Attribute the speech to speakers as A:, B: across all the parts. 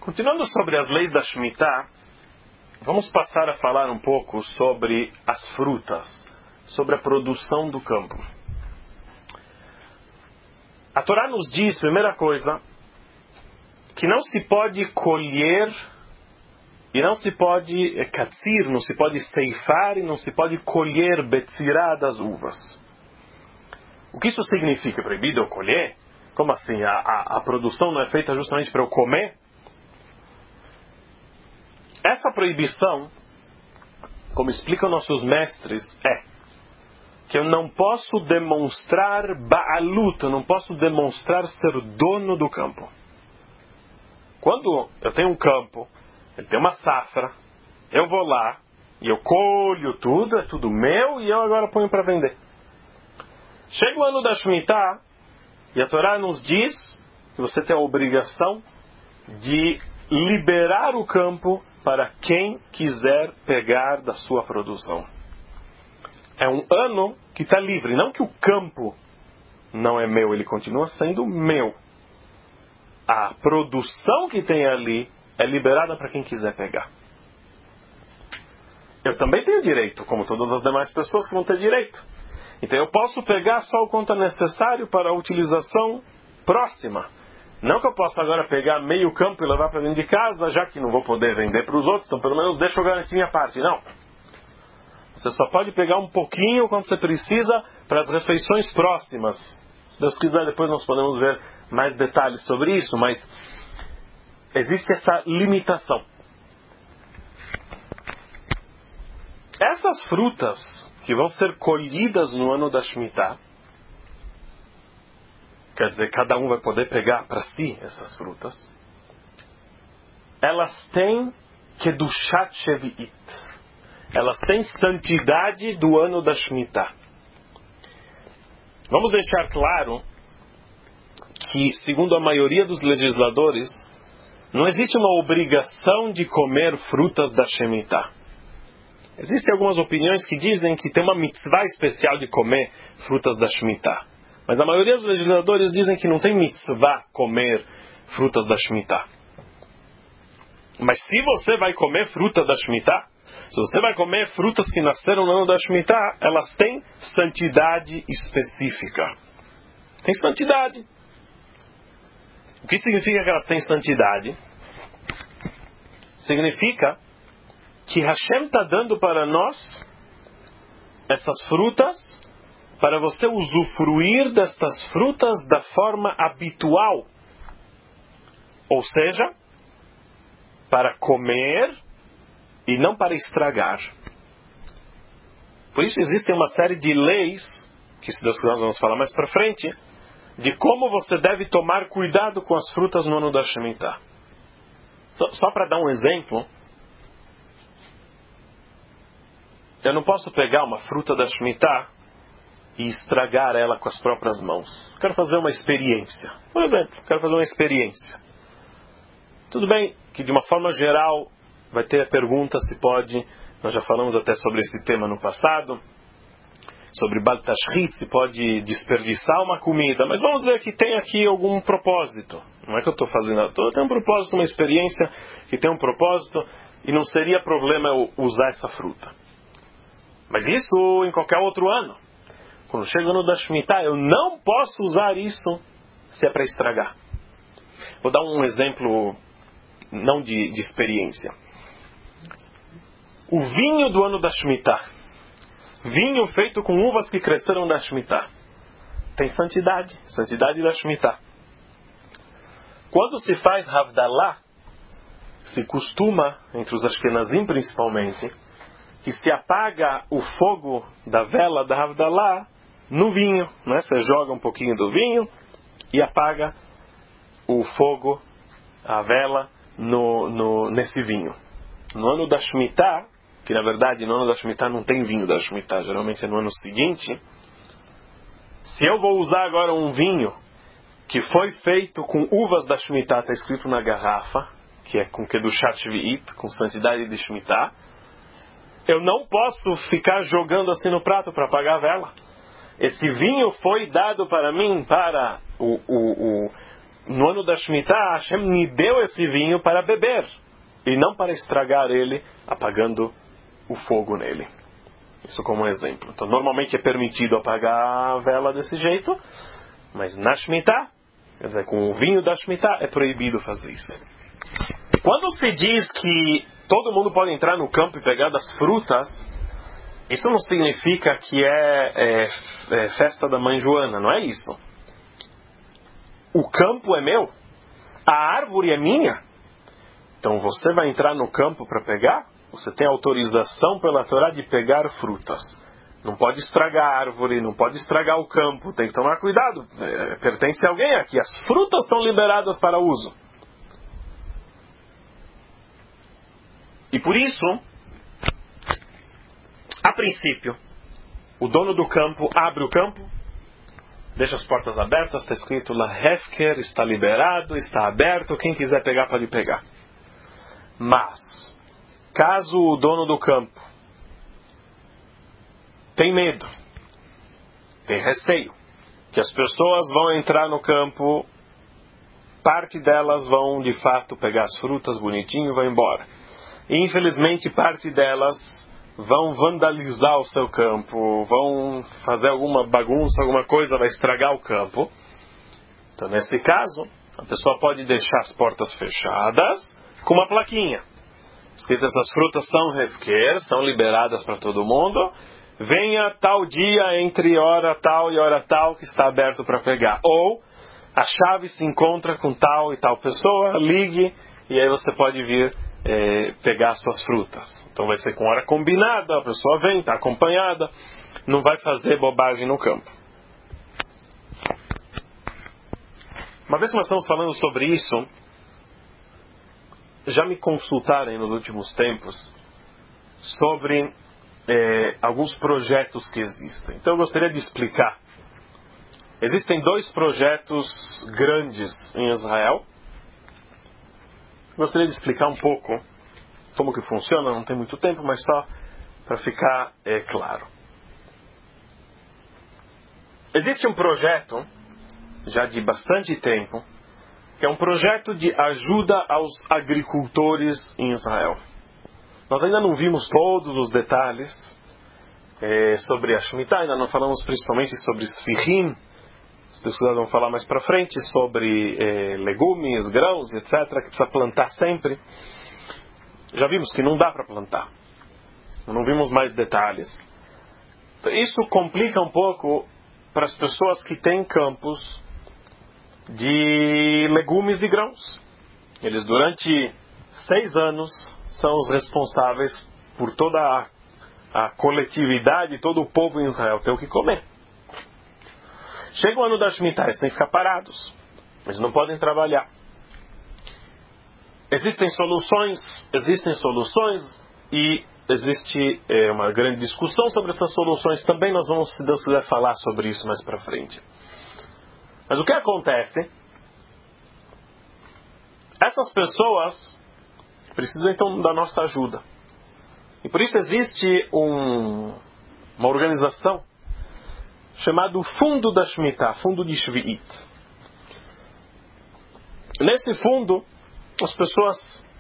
A: Continuando sobre as leis da Shemitah, vamos passar a falar um pouco sobre as frutas, sobre a produção do campo. A Torá nos diz, primeira coisa, que não se pode colher e não se pode katsir, não se pode ceifar e não se pode colher betzirá das uvas. O que isso significa? Proibido eu colher? Como assim? A produção não é feita justamente para eu comer? Essa proibição, como explicam nossos mestres, é que eu não posso demonstrar ba'alut, eu não posso demonstrar ser dono do campo. Quando eu tenho um campo, ele tem uma safra, eu vou lá e eu colho tudo, é tudo meu e eu agora ponho para vender. Chega o ano da Shemitah e a Torá nos diz que você tem a obrigação de liberar o campo para quem quiser pegar da sua produção. É um ano que está livre, não que o campo não é meu, ele continua sendo meu. A produção que tem ali é liberada para quem quiser pegar. Eu também tenho direito, como todas as demais pessoas que vão ter direito. Então eu posso pegar só o quanto é necessário para a utilização próxima. Não que eu possa agora pegar meio campo e levar para dentro de casa, já que não vou poder vender para os outros, então pelo menos deixa eu garantir minha parte. Não. Você só pode pegar um pouquinho quando você precisa para as refeições próximas. Se Deus quiser, depois nós podemos ver mais detalhes sobre isso, mas existe essa limitação. Essas frutas que vão ser colhidas no ano da Shemitah, quer dizer, cada um vai poder pegar para si essas frutas, elas têm Kedushat Shevi'it. Elas têm santidade do ano da Shemitah. Vamos deixar claro que, segundo a maioria dos legisladores, não existe uma obrigação de comer frutas da Shemitah. Existem algumas opiniões que dizem que tem uma mitzvah especial de comer frutas da Shemitah. Mas a maioria dos legisladores dizem que não tem mitzvah comer frutas da Shemitah. Mas se você vai comer fruta da Shemitah, se você vai comer frutas que nasceram no ano da Shemitah, elas têm santidade específica. Tem santidade. O que significa que elas têm santidade? Significa que Hashem está dando para nós essas frutas para você usufruir destas frutas da forma habitual. Ou seja, para comer e não para estragar. Por isso existem uma série de leis, que se Deus quiser nós vamos falar mais para frente, de como você deve tomar cuidado com as frutas no ano da Shemitah. Só para dar um exemplo, eu não posso pegar uma fruta da Shemitah e estragar ela com as próprias mãos. Quero fazer uma experiência. Por exemplo, quero fazer uma experiência. Tudo bem que de uma forma geral vai ter a pergunta se pode, nós já falamos até sobre esse tema no passado, sobre Bal Tashrit, se pode desperdiçar uma comida, mas vamos dizer que tem aqui algum propósito. Não é que eu estou fazendo, tem um propósito, uma experiência que tem um propósito e não seria problema eu usar essa fruta. Mas isso em qualquer outro ano. Quando chega o ano da Shemitah, eu não posso usar isso se é para estragar. Vou dar um exemplo não de experiência. O vinho do ano da Shemitah, vinho feito com uvas que cresceram da Shemitah, tem santidade, santidade da Shemitah. Quando se faz Havdalah, se costuma, entre os Ashkenazim principalmente, que se apaga o fogo da vela da Havdalah no vinho, né? Você joga um pouquinho do vinho e apaga o fogo, a vela, nesse vinho. No ano da Shemitah, que na verdade no ano da Shemitah não tem vinho da Shemitah, geralmente é no ano seguinte, se eu vou usar agora um vinho que foi feito com uvas da Shemitah, está escrito na garrafa, que é com Kedushat Shevi'it, com santidade de Shemitah, eu não posso ficar jogando assim no prato para apagar a vela. Esse vinho foi dado para mim para no ano da Shemitah, Hashem me deu esse vinho para beber, e não para estragar ele, apagando o fogo nele. Isso como um exemplo. Então, normalmente é permitido apagar a vela desse jeito, mas na Shemitah, quer dizer, com o vinho da Shemitah, é proibido fazer isso. Quando se diz que todo mundo pode entrar no campo e pegar das frutas, isso não significa que é festa da mãe Joana, não é isso. O campo é meu, a árvore é minha, então você vai entrar no campo para pegar, você tem autorização pela Torá de pegar frutas. Não pode estragar a árvore, não pode estragar o campo, tem que tomar cuidado, pertence a alguém aqui, as frutas estão liberadas para uso. E por isso, a princípio, o dono do campo abre o campo, deixa as portas abertas, está escrito lá, Hefker, está liberado, está aberto, quem quiser pegar pode pegar. Mas, caso o dono do campo tem medo, tem receio, que as pessoas vão entrar no campo, parte delas vão de fato pegar as frutas bonitinho e vão embora. E infelizmente parte delas vão vandalizar o seu campo, vão fazer alguma bagunça, alguma coisa, vai estragar o campo. Então, nesse caso, a pessoa pode deixar as portas fechadas com uma plaquinha. Escrito, essas frutas são hefker, são liberadas para todo mundo. Venha tal dia entre hora tal e hora tal que está aberto para pegar. Ou a chave se encontra com tal e tal pessoa, ligue e aí você pode vir pegar suas frutas. Então vai ser com hora combinada, a pessoa vem, está acompanhada, não vai fazer bobagem no campo. Uma vez que nós estamos falando sobre isso, já me consultaram nos últimos tempos sobre alguns projetos que existem. Então eu gostaria de explicar. Existem 2 projetos grandes em Israel. Gostaria de explicar um pouco como que funciona, não tem muito tempo, mas só para ficar claro. Existe um projeto, já de bastante tempo, que é um projeto de ajuda aos agricultores em Israel. Nós ainda não vimos todos os detalhes sobre a Shemitah, ainda não falamos principalmente sobre Sfirim. Os estudantes vão falar mais para frente sobre legumes, grãos, etc., que precisa plantar sempre. Já vimos que não dá para plantar. Não vimos mais detalhes. Isso complica um pouco para as pessoas que têm campos de legumes e grãos. Eles, durante 6 anos, são os responsáveis por toda a coletividade, todo o povo em Israel ter o que comer. Chega o ano da Shemitah, eles têm que ficar parados. Eles não podem trabalhar. Existem soluções e existe uma grande discussão sobre essas soluções. Também nós vamos, se Deus quiser, falar sobre isso mais para frente. Mas o que acontece? Essas pessoas precisam então da nossa ajuda. E por isso existe uma organização chamado Fundo da Shemitah, Fundo de Shvi'it. Nesse fundo, as pessoas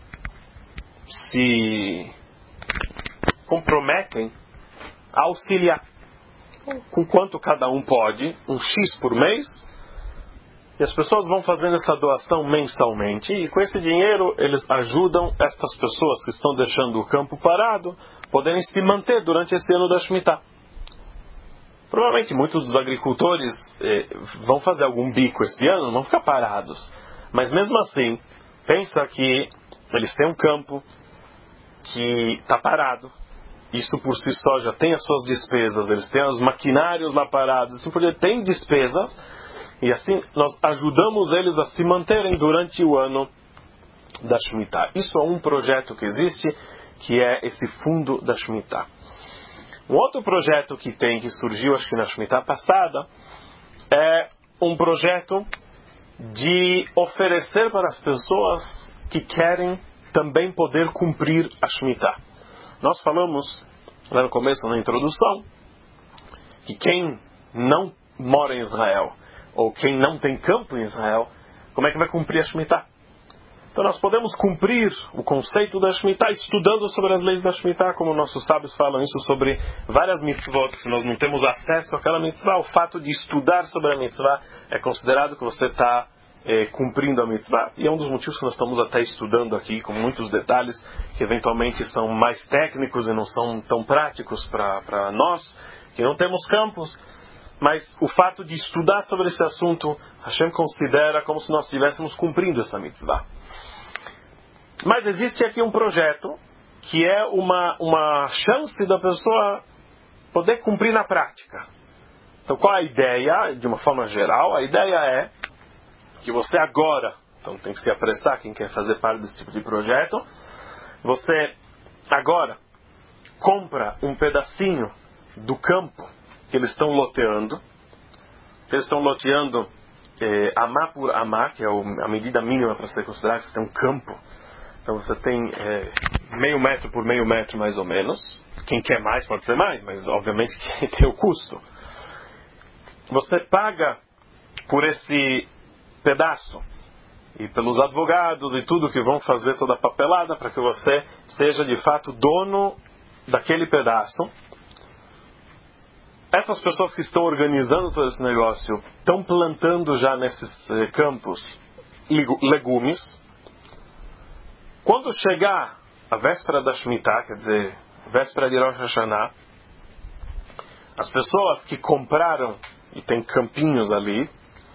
A: se comprometem a auxiliar. Com quanto cada um pode, um X por mês, e as pessoas vão fazendo essa doação mensalmente, e com esse dinheiro eles ajudam estas pessoas que estão deixando o campo parado, poderem se manter durante esse ano da Shemitah. Provavelmente muitos dos agricultores vão fazer algum bico esse ano, não vão ficar parados. Mas mesmo assim, pensa que eles têm um campo que está parado. Isso por si só já tem as suas despesas. Eles têm os maquinários lá parados. Assim por diante, tem despesas. E assim nós ajudamos eles a se manterem durante o ano da Shemitah. Isso é um projeto que existe, que é esse fundo da Shemitah. Um outro projeto que surgiu, acho que na Shemitah passada, é um projeto de oferecer para as pessoas que querem também poder cumprir a Shemitah. Nós falamos, lá no começo, na introdução, que quem não mora em Israel, ou quem não tem campo em Israel, como é que vai cumprir a Shemitah? Então nós podemos cumprir o conceito da Shemitah estudando sobre as leis da Shemitah, como nossos sábios falam isso sobre várias mitzvot. Se nós não temos acesso àquela mitzvah, o fato de estudar sobre a mitzvah é considerado que você está cumprindo a mitzvah. E é um dos motivos que nós estamos até estudando aqui, com muitos detalhes, que eventualmente são mais técnicos e não são tão práticos para nós, que não temos campos. Mas o fato de estudar sobre esse assunto, Hashem considera como se nós estivéssemos cumprindo essa mitzvah. Mas existe aqui um projeto que é uma chance da pessoa poder cumprir na prática. Então qual é a ideia? De uma forma geral, a ideia é que você agora, então tem que se apressar quem quer fazer parte desse tipo de projeto, você agora compra um pedacinho do campo que eles estão loteando. Eles estão loteando amá por amá, que é a medida mínima para ser considerado, que você tem um campo. Então você tem meio metro por meio metro mais ou menos. Quem quer mais pode ser mais, mas obviamente que tem o custo. Você paga por esse pedaço e pelos advogados e tudo que vão fazer toda a papelada para que você seja de fato dono daquele pedaço. Essas pessoas que estão organizando todo esse negócio estão plantando já nesses campos legumes. Quando chegar a véspera da Shemitah, quer dizer, véspera de Rosh Hashanah, as pessoas que compraram e tem campinhos ali,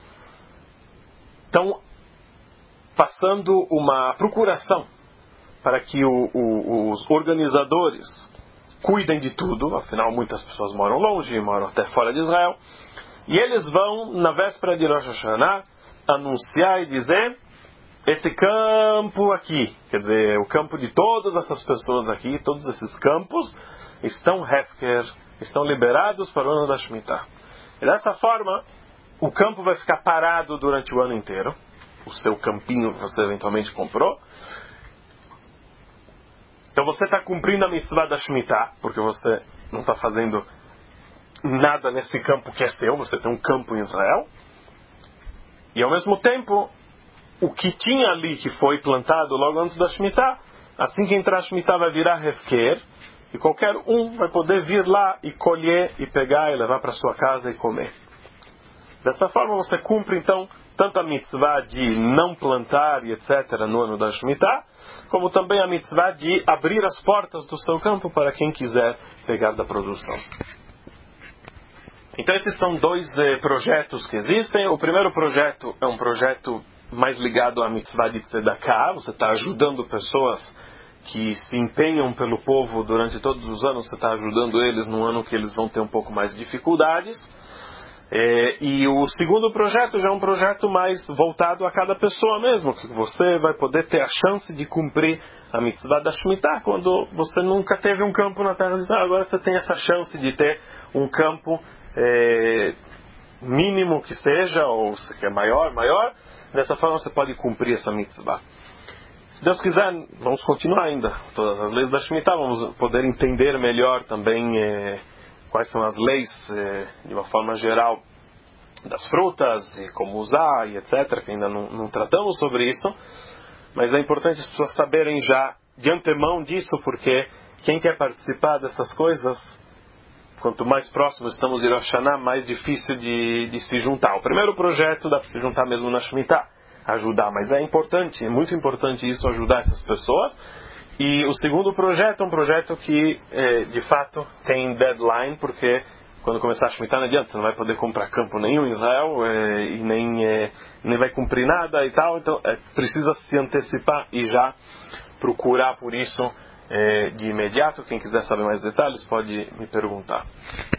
A: estão passando uma procuração para que os organizadores cuidem de tudo, afinal muitas pessoas moram longe, moram até fora de Israel, e eles vão, na véspera de Rosh Hashanah, anunciar e dizer: esse campo aqui, quer dizer, o campo de todas essas pessoas aqui, todos esses campos, estão hefker, estão liberados para o ano da Shemitah. E dessa forma, o campo vai ficar parado durante o ano inteiro, o seu campinho que você eventualmente comprou. Então você está cumprindo a mitzvah da Shemitah, porque você não está fazendo nada nesse campo que é seu, você tem um campo em Israel. E ao mesmo tempo, o que tinha ali que foi plantado logo antes da Shemitah, assim que entrar a Shemitah vai virar hefker, e qualquer um vai poder vir lá e colher e pegar e levar para sua casa e comer. Dessa forma você cumpre então tanto a mitzvah de não plantar e etc. no ano da Shemitah, como também a mitzvah de abrir as portas do seu campo para quem quiser pegar da produção. Então esses são dois projetos que existem. O primeiro projeto é um projeto mais ligado à mitzvah de tzedakah. Você está ajudando pessoas que se empenham pelo povo durante todos os anos. Você está ajudando eles num ano que eles vão ter um pouco mais de dificuldades. E o segundo projeto já é um projeto mais voltado a cada pessoa mesmo, que você vai poder ter a chance de cumprir a mitzvah da Shemitah quando você nunca teve um campo na terra de Israel. Agora você tem essa chance de ter um campo mínimo que seja, ou se quer maior. Dessa forma você pode cumprir essa mitzvah. Se Deus quiser, vamos continuar ainda todas as leis da Shemitah, vamos poder entender melhor também quais são as leis, de uma forma geral, das frutas, e como usar, e etc., que ainda não tratamos sobre isso, mas é importante as pessoas saberem já de antemão disso, porque quem quer participar dessas coisas, quanto mais próximos estamos de Rosh Hashanah, mais difícil de se juntar. O primeiro projeto dá para se juntar mesmo na Shemitah, ajudar, mas é importante, é muito importante isso, ajudar essas pessoas. E o segundo projeto é um projeto que, de fato, tem deadline, porque quando começar a Shemitah não adianta, você não vai poder comprar campo nenhum em Israel, e nem vai cumprir nada e tal, então precisa se antecipar e já procurar por isso de imediato. Quem quiser saber mais detalhes pode me perguntar.